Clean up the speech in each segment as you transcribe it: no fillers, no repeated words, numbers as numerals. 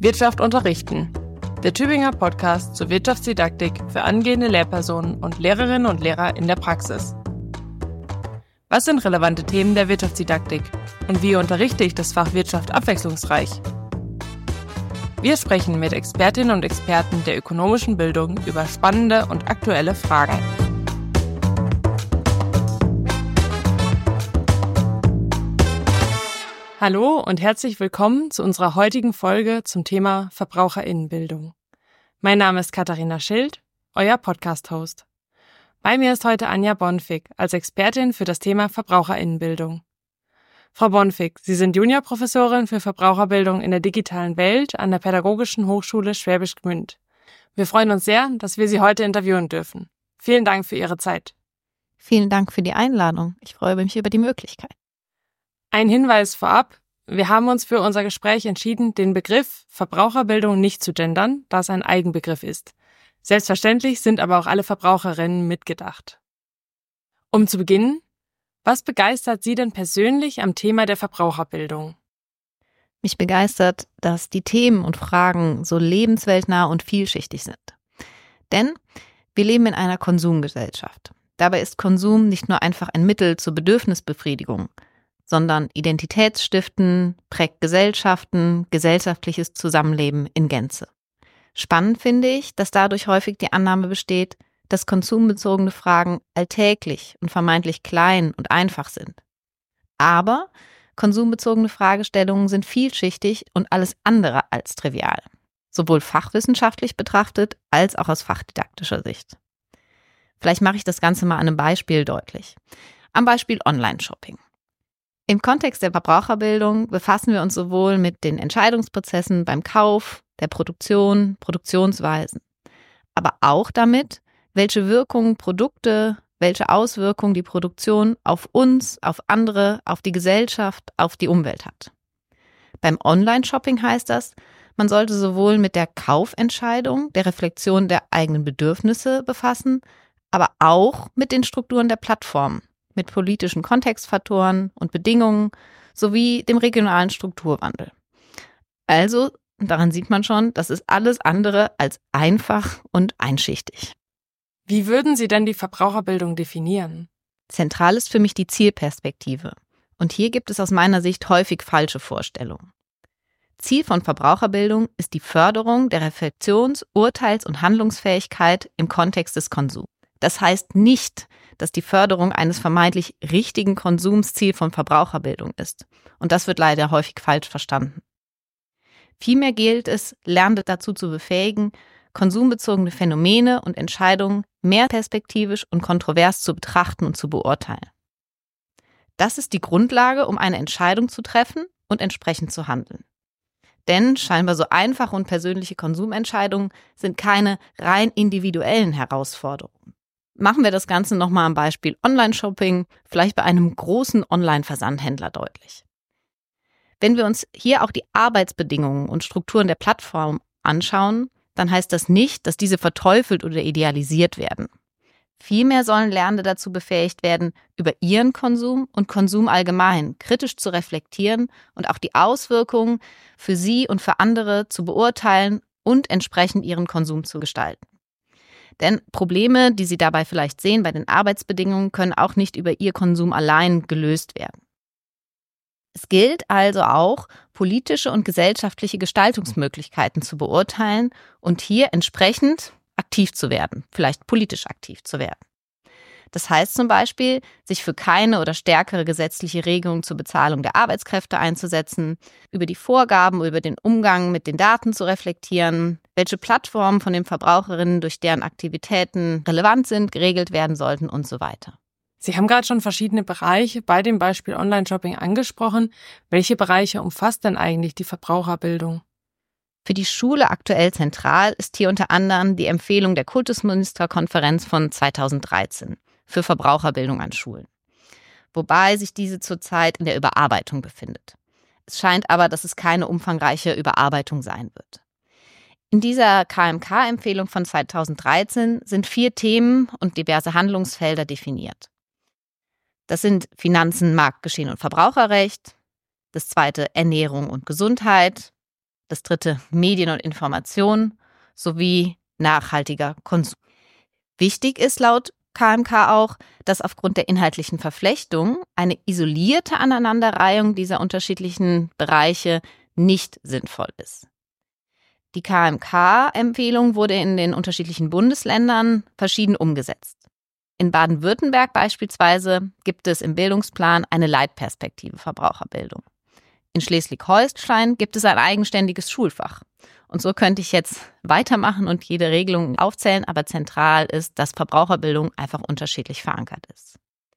Wirtschaft unterrichten. Der Tübinger Podcast zur Wirtschaftsdidaktik für angehende Lehrpersonen und Lehrerinnen und Lehrer in der Praxis. Was sind relevante Themen der Wirtschaftsdidaktik und wie unterrichte ich das Fach Wirtschaft abwechslungsreich? Wir sprechen mit Expertinnen und Experten der ökonomischen Bildung über spannende und aktuelle Fragen. Hallo und herzlich willkommen zu unserer heutigen Folge zum Thema VerbraucherInnenbildung. Mein Name ist Katharina Schild, euer Podcast-Host. Bei mir ist heute Anja Bonfig als Expertin für das Thema VerbraucherInnenbildung. Frau Bonfig, Sie sind Juniorprofessorin für Verbraucherbildung in der digitalen Welt an der Pädagogischen Hochschule Schwäbisch Gmünd. Wir freuen uns sehr, dass wir Sie heute interviewen dürfen. Vielen Dank für Ihre Zeit. Vielen Dank für die Einladung. Ich freue mich über die Möglichkeit. Ein Hinweis vorab. Wir haben uns für unser Gespräch entschieden, den Begriff Verbraucherbildung nicht zu gendern, da es ein Eigenbegriff ist. Selbstverständlich sind aber auch alle Verbraucherinnen mitgedacht. Um zu beginnen, was begeistert Sie denn persönlich am Thema der Verbraucherbildung? Mich begeistert, dass die Themen und Fragen so lebensweltnah und vielschichtig sind. Denn wir leben in einer Konsumgesellschaft. Dabei ist Konsum nicht nur einfach ein Mittel zur Bedürfnisbefriedigung, sondern identitätsstiften, prägt Gesellschaften, gesellschaftliches Zusammenleben in Gänze. Spannend finde ich, dass dadurch häufig die Annahme besteht, dass konsumbezogene Fragen alltäglich und vermeintlich klein und einfach sind. Aber konsumbezogene Fragestellungen sind vielschichtig und alles andere als trivial, sowohl fachwissenschaftlich betrachtet als auch aus fachdidaktischer Sicht. Vielleicht mache ich das Ganze mal an einem Beispiel deutlich. Am Beispiel Online-Shopping. Im Kontext der Verbraucherbildung befassen wir uns sowohl mit den Entscheidungsprozessen beim Kauf, der Produktion, Produktionsweisen, aber auch damit, welche Wirkungen Produkte, welche Auswirkungen die Produktion auf uns, auf andere, auf die Gesellschaft, auf die Umwelt hat. Beim Online-Shopping heißt das, man sollte sowohl mit der Kaufentscheidung, der Reflexion der eigenen Bedürfnisse befassen, aber auch mit den Strukturen der Plattform, mit politischen Kontextfaktoren und Bedingungen sowie dem regionalen Strukturwandel. Also, daran sieht man schon, das ist alles andere als einfach und einschichtig. Wie würden Sie denn die Verbraucherbildung definieren? Zentral ist für mich die Zielperspektive. Und hier gibt es aus meiner Sicht häufig falsche Vorstellungen. Ziel von Verbraucherbildung ist die Förderung der Reflexions-, Urteils- und Handlungsfähigkeit im Kontext des Konsums. Das heißt nicht, dass die Förderung eines vermeintlich richtigen Konsums Ziel von Verbraucherbildung ist. Und das wird leider häufig falsch verstanden. Vielmehr gilt es, Lernende dazu zu befähigen, konsumbezogene Phänomene und Entscheidungen mehr perspektivisch und kontrovers zu betrachten und zu beurteilen. Das ist die Grundlage, um eine Entscheidung zu treffen und entsprechend zu handeln. Denn scheinbar so einfache und persönliche Konsumentscheidungen sind keine rein individuellen Herausforderungen. Machen wir das Ganze nochmal am Beispiel Online-Shopping, vielleicht bei einem großen Online-Versandhändler deutlich. Wenn wir uns hier auch die Arbeitsbedingungen und Strukturen der Plattform anschauen, dann heißt das nicht, dass diese verteufelt oder idealisiert werden. Vielmehr sollen Lernende dazu befähigt werden, über ihren Konsum und Konsum allgemein kritisch zu reflektieren und auch die Auswirkungen für sie und für andere zu beurteilen und entsprechend ihren Konsum zu gestalten. Denn Probleme, die Sie dabei vielleicht sehen bei den Arbeitsbedingungen, können auch nicht über Ihr Konsum allein gelöst werden. Es gilt also auch, politische und gesellschaftliche Gestaltungsmöglichkeiten zu beurteilen und hier entsprechend aktiv zu werden, vielleicht politisch aktiv zu werden. Das heißt zum Beispiel, sich für keine oder stärkere gesetzliche Regelung zur Bezahlung der Arbeitskräfte einzusetzen, über die Vorgaben, über den Umgang mit den Daten zu reflektieren, welche Plattformen von den Verbraucherinnen durch deren Aktivitäten relevant sind, geregelt werden sollten und so weiter. Sie haben gerade schon verschiedene Bereiche bei dem Beispiel Online-Shopping angesprochen. Welche Bereiche umfasst denn eigentlich die Verbraucherbildung? Für die Schule aktuell zentral ist hier unter anderem die Empfehlung der Kultusministerkonferenz von 2013 für Verbraucherbildung an Schulen, wobei sich diese zurzeit in der Überarbeitung befindet. Es scheint aber, dass es keine umfangreiche Überarbeitung sein wird. In dieser KMK-Empfehlung von 2013 sind 4 Themen und diverse Handlungsfelder definiert. Das sind Finanzen, Marktgeschehen und Verbraucherrecht, das zweite Ernährung und Gesundheit, das dritte Medien und Information sowie nachhaltiger Konsum. Wichtig ist laut KMK auch, dass aufgrund der inhaltlichen Verflechtung eine isolierte Aneinanderreihung dieser unterschiedlichen Bereiche nicht sinnvoll ist. Die KMK-Empfehlung wurde in den unterschiedlichen Bundesländern verschieden umgesetzt. In Baden-Württemberg beispielsweise gibt es im Bildungsplan eine Leitperspektive Verbraucherbildung. In Schleswig-Holstein gibt es ein eigenständiges Schulfach. Und so könnte ich jetzt weitermachen und jede Regelung aufzählen, aber zentral ist, dass Verbraucherbildung einfach unterschiedlich verankert ist.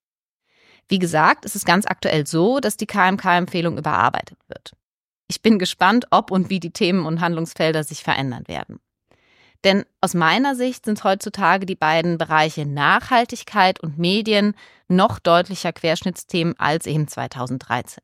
Wie gesagt, ist es ganz aktuell so, dass die KMK-Empfehlung überarbeitet wird. Ich bin gespannt, ob und wie die Themen und Handlungsfelder sich verändern werden. Denn aus meiner Sicht sind heutzutage die beiden Bereiche Nachhaltigkeit und Medien noch deutlicher Querschnittsthemen als eben 2013.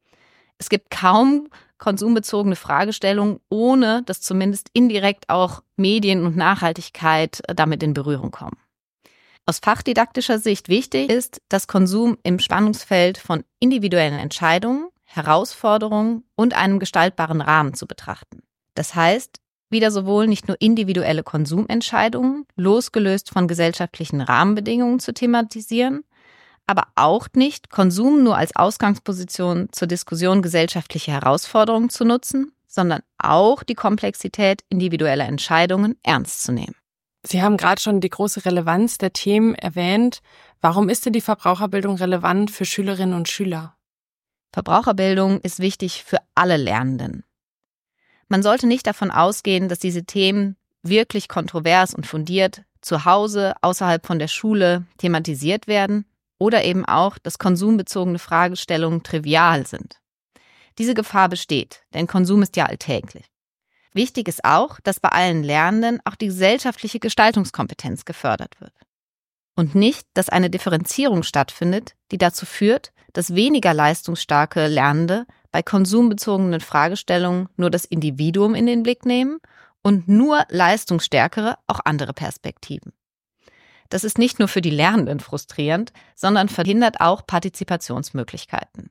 Es gibt kaum konsumbezogene Fragestellungen, ohne dass zumindest indirekt auch Medien und Nachhaltigkeit damit in Berührung kommen. Aus fachdidaktischer Sicht wichtig ist, dass Konsum im Spannungsfeld von individuellen Entscheidungen, Herausforderungen und einem gestaltbaren Rahmen zu betrachten. Das heißt, wieder sowohl nicht nur individuelle Konsumentscheidungen, losgelöst von gesellschaftlichen Rahmenbedingungen zu thematisieren, aber auch nicht Konsum nur als Ausgangsposition zur Diskussion gesellschaftlicher Herausforderungen zu nutzen, sondern auch die Komplexität individueller Entscheidungen ernst zu nehmen. Sie haben gerade schon die große Relevanz der Themen erwähnt. Warum ist denn die Verbraucherbildung relevant für Schülerinnen und Schüler? Verbraucherbildung ist wichtig für alle Lernenden. Man sollte nicht davon ausgehen, dass diese Themen wirklich kontrovers und fundiert zu Hause, außerhalb von der Schule thematisiert werden oder eben auch, dass konsumbezogene Fragestellungen trivial sind. Diese Gefahr besteht, denn Konsum ist ja alltäglich. Wichtig ist auch, dass bei allen Lernenden auch die gesellschaftliche Gestaltungskompetenz gefördert wird. Und nicht, dass eine Differenzierung stattfindet, die dazu führt, dass weniger leistungsstarke Lernende bei konsumbezogenen Fragestellungen nur das Individuum in den Blick nehmen und nur leistungsstärkere auch andere Perspektiven. Das ist nicht nur für die Lernenden frustrierend, sondern verhindert auch Partizipationsmöglichkeiten.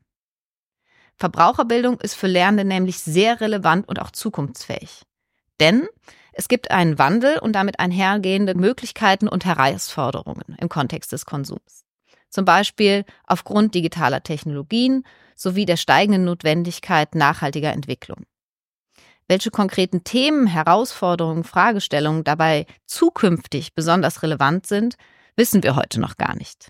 Verbraucherbildung ist für Lernende nämlich sehr relevant und auch zukunftsfähig. Denn es gibt einen Wandel und damit einhergehende Möglichkeiten und Herausforderungen im Kontext des Konsums. Zum Beispiel aufgrund digitaler Technologien sowie der steigenden Notwendigkeit nachhaltiger Entwicklung. Welche konkreten Themen, Herausforderungen, Fragestellungen dabei zukünftig besonders relevant sind, wissen wir heute noch gar nicht.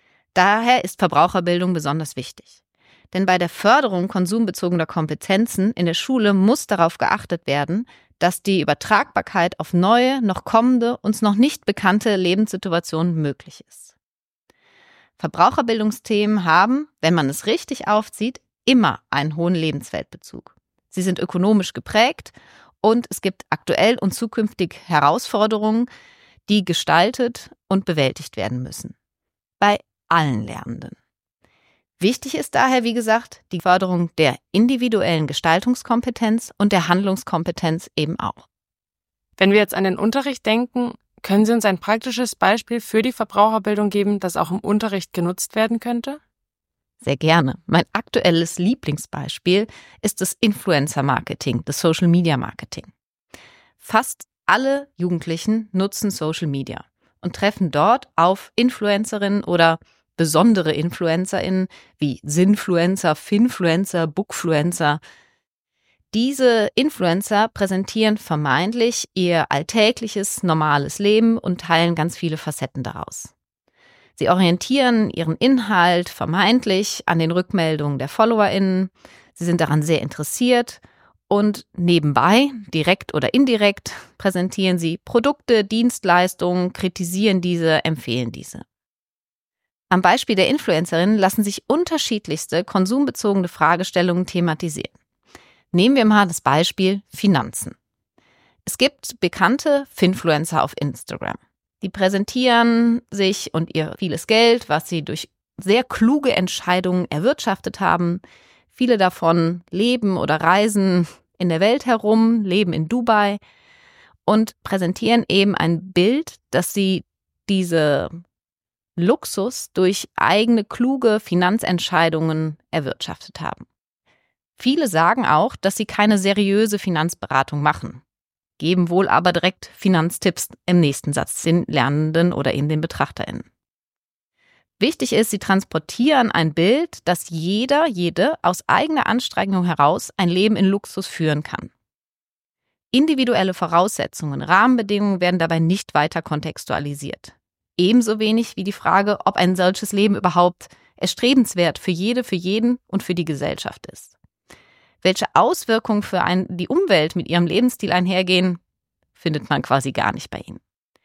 Daher ist Verbraucherbildung besonders wichtig. Denn bei der Förderung konsumbezogener Kompetenzen in der Schule muss darauf geachtet werden, dass die Übertragbarkeit auf neue, noch kommende, uns noch nicht bekannte Lebenssituationen möglich ist. Verbraucherbildungsthemen haben, wenn man es richtig aufzieht, immer einen hohen Lebensweltbezug. Sie sind ökonomisch geprägt und es gibt aktuell und zukünftig Herausforderungen, die gestaltet und bewältigt werden müssen. Bei allen Lernenden. Wichtig ist daher, wie gesagt, die Förderung der individuellen Gestaltungskompetenz und der Handlungskompetenz eben auch. Wenn wir jetzt an den Unterricht denken, können Sie uns ein praktisches Beispiel für die Verbraucherbildung geben, das auch im Unterricht genutzt werden könnte? Sehr gerne. Mein aktuelles Lieblingsbeispiel ist das Influencer-Marketing, das Social-Media-Marketing. Fast alle Jugendlichen nutzen Social Media und treffen dort auf Influencerinnen oder besondere InfluencerInnen wie Sinfluencer, Finfluencer, Bookfluencer. Diese Influencer präsentieren vermeintlich ihr alltägliches, normales Leben und teilen ganz viele Facetten daraus. Sie orientieren ihren Inhalt vermeintlich an den Rückmeldungen der FollowerInnen. Sie sind daran sehr interessiert und nebenbei, direkt oder indirekt, präsentieren sie Produkte, Dienstleistungen, kritisieren diese, empfehlen diese. Am Beispiel der Influencerinnen lassen sich unterschiedlichste konsumbezogene Fragestellungen thematisieren. Nehmen wir mal das Beispiel Finanzen. Es gibt bekannte Finfluencer auf Instagram. Die präsentieren sich und ihr vieles Geld, was sie durch sehr kluge Entscheidungen erwirtschaftet haben. Viele davon leben oder reisen in der Welt herum, leben in Dubai und präsentieren eben ein Bild, dass sie diese Luxus durch eigene kluge Finanzentscheidungen erwirtschaftet haben. Viele sagen auch, dass sie keine seriöse Finanzberatung machen, geben wohl aber direkt Finanztipps im nächsten Satz den Lernenden oder eben den BetrachterInnen. Wichtig ist, sie transportieren ein Bild, dass jede aus eigener Anstrengung heraus ein Leben in Luxus führen kann. Individuelle Voraussetzungen, Rahmenbedingungen werden dabei nicht weiter kontextualisiert. Ebenso wenig wie die Frage, ob ein solches Leben überhaupt erstrebenswert für jeden und für die Gesellschaft ist. Welche Auswirkungen für die Umwelt mit ihrem Lebensstil einhergehen, findet man quasi gar nicht bei ihnen.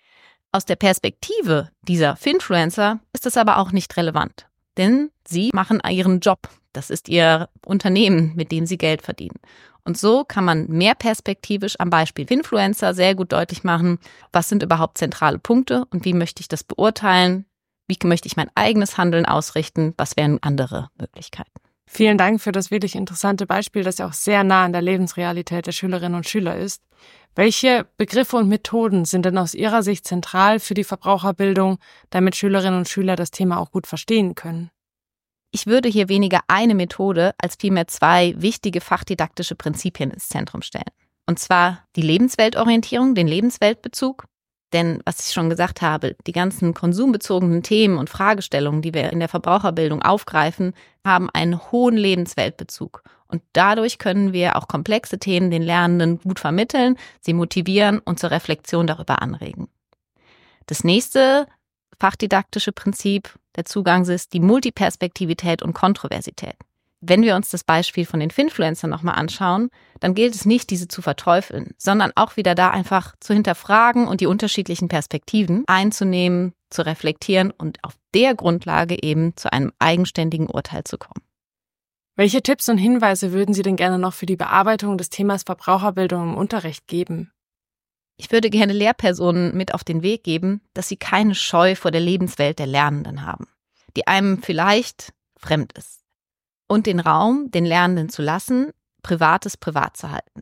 Aus der Perspektive dieser Finfluencer ist das aber auch nicht relevant, denn sie machen ihren Job. Das ist ihr Unternehmen, mit dem sie Geld verdienen. Und so kann man mehr perspektivisch am Beispiel Finfluencer sehr gut deutlich machen, was sind überhaupt zentrale Punkte und wie möchte ich das beurteilen, wie möchte ich mein eigenes Handeln ausrichten, was wären andere Möglichkeiten. Vielen Dank für das wirklich interessante Beispiel, das ja auch sehr nah an der Lebensrealität der Schülerinnen und Schüler ist. Welche Begriffe und Methoden sind denn aus Ihrer Sicht zentral für die Verbraucherbildung, damit Schülerinnen und Schüler das Thema auch gut verstehen können? Ich würde hier weniger eine Methode als vielmehr 2 wichtige fachdidaktische Prinzipien ins Zentrum stellen. Und zwar die Lebensweltorientierung, den Lebensweltbezug. Denn, was ich schon gesagt habe, die ganzen konsumbezogenen Themen und Fragestellungen, die wir in der Verbraucherbildung aufgreifen, haben einen hohen Lebensweltbezug. Und dadurch können wir auch komplexe Themen den Lernenden gut vermitteln, sie motivieren und zur Reflexion darüber anregen. Das nächste fachdidaktische Prinzip der Zugangs ist die Multiperspektivität und Kontroversität. Wenn wir uns das Beispiel von den Finfluencern nochmal anschauen, dann gilt es nicht, diese zu verteufeln, sondern auch wieder da einfach zu hinterfragen und die unterschiedlichen Perspektiven einzunehmen, zu reflektieren und auf der Grundlage eben zu einem eigenständigen Urteil zu kommen. Welche Tipps und Hinweise würden Sie denn gerne noch für die Bearbeitung des Themas Verbraucherbildung im Unterricht geben? Ich würde gerne Lehrpersonen mit auf den Weg geben, dass sie keine Scheu vor der Lebenswelt der Lernenden haben, die einem vielleicht fremd ist. Und den Raum, den Lernenden zu lassen, Privates privat zu halten.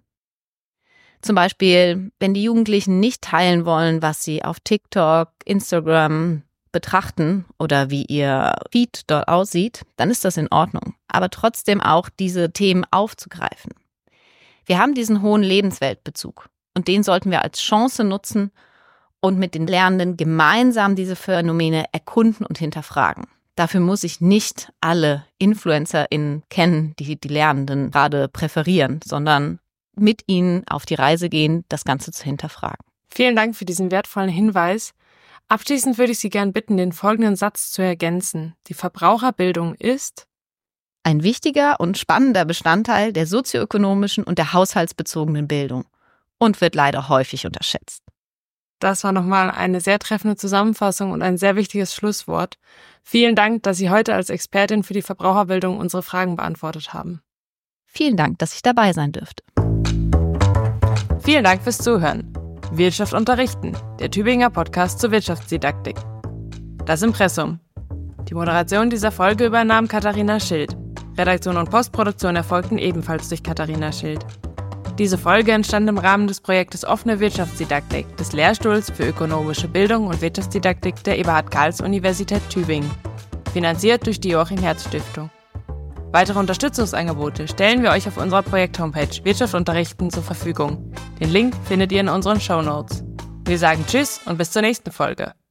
Zum Beispiel, wenn die Jugendlichen nicht teilen wollen, was sie auf TikTok, Instagram betrachten oder wie ihr Feed dort aussieht, dann ist das in Ordnung. Aber trotzdem auch diese Themen aufzugreifen. Wir haben diesen hohen Lebensweltbezug und den sollten wir als Chance nutzen und mit den Lernenden gemeinsam diese Phänomene erkunden und hinterfragen. Dafür muss ich nicht alle InfluencerInnen kennen, die die Lernenden gerade präferieren, sondern mit ihnen auf die Reise gehen, das Ganze zu hinterfragen. Vielen Dank für diesen wertvollen Hinweis. Abschließend würde ich Sie gern bitten, den folgenden Satz zu ergänzen. Die Verbraucherbildung ist ein wichtiger und spannender Bestandteil der sozioökonomischen und der haushaltsbezogenen Bildung und wird leider häufig unterschätzt. Das war nochmal eine sehr treffende Zusammenfassung und ein sehr wichtiges Schlusswort. Vielen Dank, dass Sie heute als Expertin für die Verbraucherbildung unsere Fragen beantwortet haben. Vielen Dank, dass ich dabei sein dürfte. Vielen Dank fürs Zuhören. Wirtschaft unterrichten, der Tübinger Podcast zur Wirtschaftsdidaktik. Das Impressum. Die Moderation dieser Folge übernahm Katharina Schild. Redaktion und Postproduktion erfolgten ebenfalls durch Katharina Schild. Diese Folge entstand im Rahmen des Projektes Offene Wirtschaftsdidaktik des Lehrstuhls für ökonomische Bildung und Wirtschaftsdidaktik der Eberhard-Karls-Universität Tübingen, finanziert durch die Joachim-Herz-Stiftung. Weitere Unterstützungsangebote stellen wir euch auf unserer Projekt-Homepage Wirtschaft unterrichten zur Verfügung. Den Link findet ihr in unseren Shownotes. Wir sagen Tschüss und bis zur nächsten Folge.